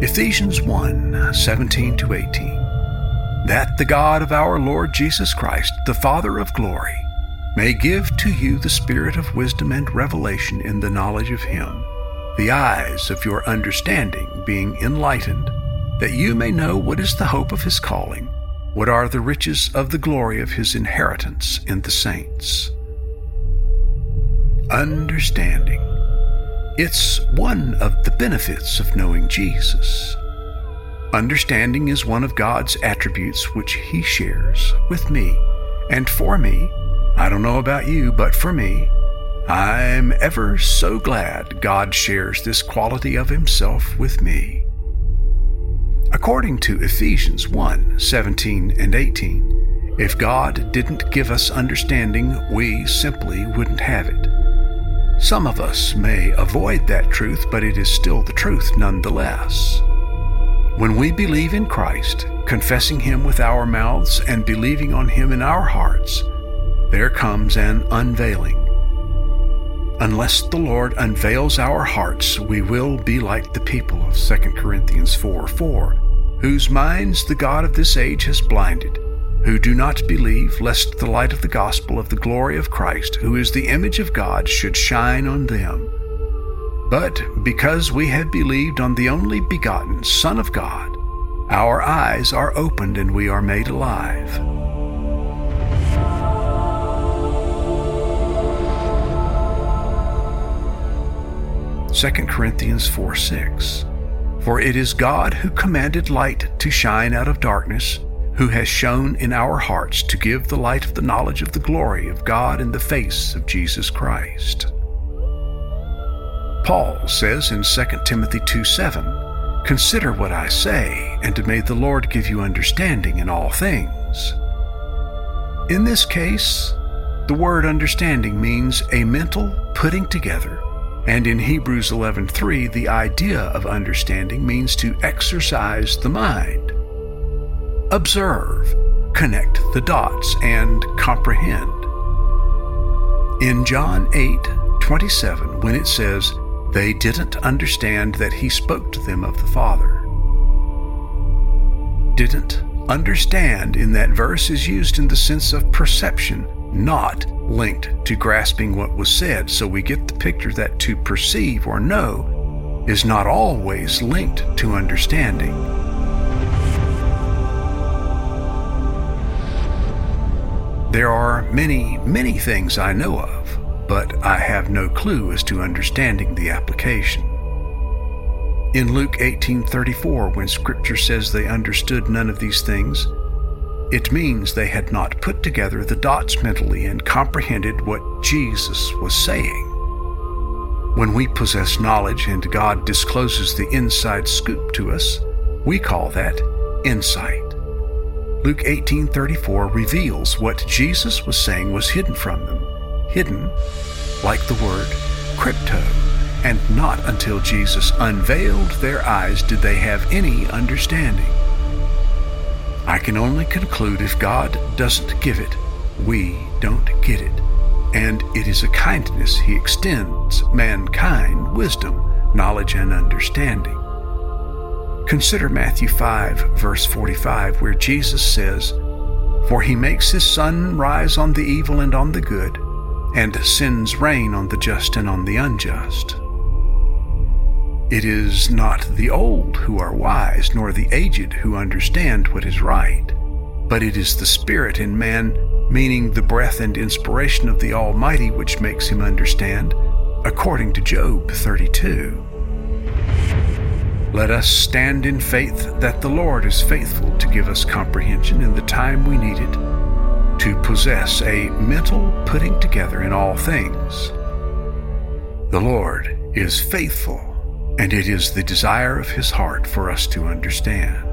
Ephesians 1:17-18. That the God of our Lord Jesus Christ, the Father of glory, may give to you the spirit of wisdom and revelation in the knowledge of him, the eyes of your understanding being enlightened, that you may know what is the hope of his calling, what are the riches of the glory of his inheritance in the saints. Understanding. It's one of the benefits of knowing Jesus. Understanding is one of God's attributes which he shares with me and for me. I don't know about you, but for me, I'm ever so glad God shares this quality of himself with me. According to Ephesians 1:17-18, if God didn't give us understanding, we simply wouldn't have it. Some of us may avoid that truth, but it is still the truth nonetheless. When we believe in Christ, confessing him with our mouths and believing on him in our hearts, there comes an unveiling. Unless the Lord unveils our hearts, we will be like the people of 2 Corinthians 4:4, whose minds the God of this age has blinded, who do not believe, lest the light of the gospel of the glory of Christ, who is the image of God, should shine on them. But because we have believed on the only begotten Son of God, our eyes are opened and we are made alive. Second Corinthians 4:6. For it is God who commanded light to shine out of darkness, who has shone in our hearts to give the light of the knowledge of the glory of God in the face of Jesus Christ. Paul says in 2 Timothy 2:7, Consider what I say, and may the Lord give you understanding in all things. In this case, the word understanding means a mental putting together, and in Hebrews 11:3, the idea of understanding means to exercise the mind. Observe, connect the dots, and comprehend. In John 8:27, when it says, They didn't understand that he spoke to them of the Father. Didn't understand in that verse is used in the sense of perception, not linked to grasping what was said, so we get the picture that to perceive or know is not always linked to understanding. There are many, many things I know of, but I have no clue as to understanding the application. In Luke 18:34, when Scripture says they understood none of these things, it means they had not put together the dots mentally and comprehended what Jesus was saying. When we possess knowledge and God discloses the inside scoop to us, we call that insight. Luke 18:34 reveals what Jesus was saying was hidden from them. Hidden, like the word crypto, and not until Jesus unveiled their eyes did they have any understanding. I can only conclude if God doesn't give it, we don't get it. And it is a kindness he extends mankind wisdom, knowledge, and understanding. Consider Matthew 5:45, where Jesus says, For he makes his sun rise on the evil and on the good, and sends rain on the just and on the unjust. It is not the old who are wise, nor the aged who understand what is right, but it is the Spirit in man, meaning the breath and inspiration of the Almighty, which makes him understand, according to Job 32. Let us stand in faith that the Lord is faithful to give us comprehension in the time we need it, to possess a mental putting together in all things. The Lord is faithful, and it is the desire of his heart for us to understand.